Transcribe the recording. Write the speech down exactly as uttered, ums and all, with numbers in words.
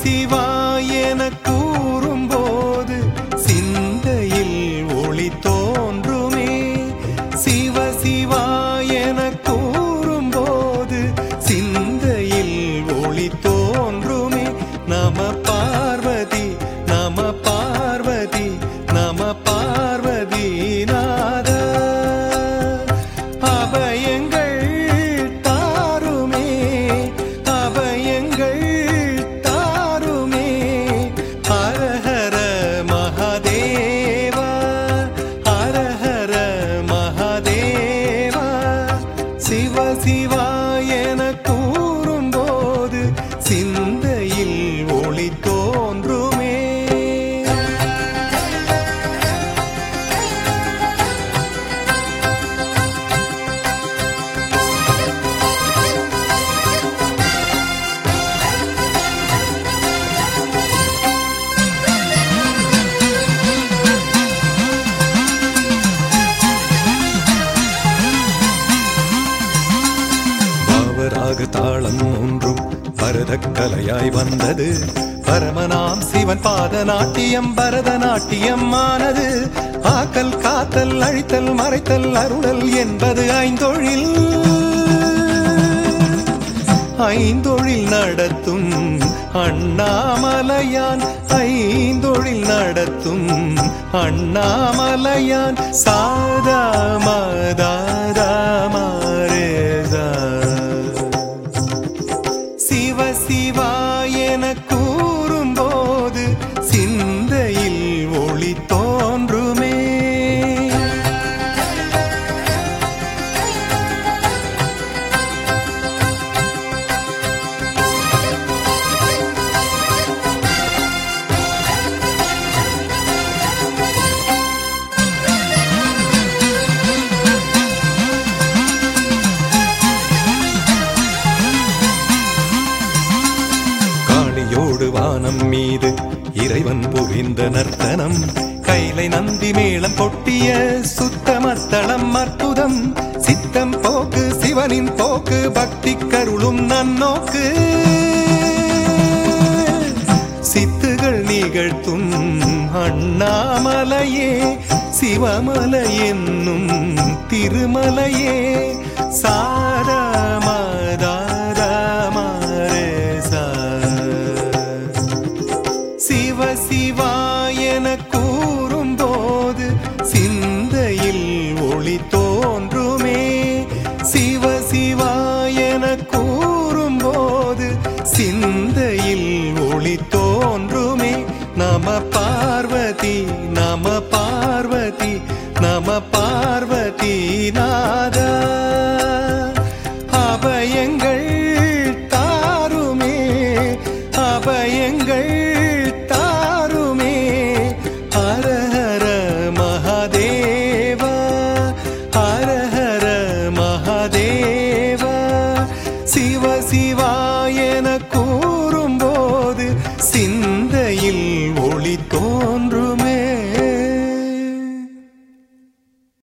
சிவா என கூறும்போது சிந்தையில் ஒளி தோன்றுமே. சிவ சிவா என கூறும்போது சிந்தையில் ஒளி தோன்றுமே. நம பார்வதி நம பார்வதி நம பார்வதி நாத. அபயங்கள் தாருமே அபயங்கள் தாருமே. ஹரஹர மகாதேவா ஹரஹர மகாதேவா. சிவ சிவா என கூறும்போது சிந்தையில் ஒளி தோன்றுமே. பாவராக தாளம் ஒன்றும் பரதக்கலையாய் வந்தது. பரமனாம் சிவன் பாத நாட்டியம் பரதநாட்டியம் ஆனது. ஆக்கல் காத்தல் அழித்தல் மறைத்தல் அருளல் என்பது ஐந்தொழில். ஐந்தொழில் நடத்தும் அண்ணாமலையான் ஐந்தொழில் நடத்தும் அண்ணாமலையான். சாதா மதாதா மாரேதா. சிவ சிவா என கூறும்போது சிந்தையில் ஒளி தோன்றுமே. காளியோடு வானம் மீது இறைவன் புரிந்த நர்த்தனம். கைலை நந்தி மேளம் கொட்டிய சுத்தமத்தளம் அற்புதம். சித்தம் போக்கு சிவனின் போக்கு பக்தி கருளும் நன்னோக்கு. சித்துகள் நிகழ்த்தும் அண்ணாமலையே சிவமலை என்னும் திருமலையே. சாரமதாரமரேசா. சிவ சிவா என கூறும்போது சிந்தையில் ஒளி தோன்றுமே. சிவ சிவா என கூறும்போது சிந்தையில் ஒளி தோன்றுமே. நம பார்வதி நம பார்வதி நம பார்வதி.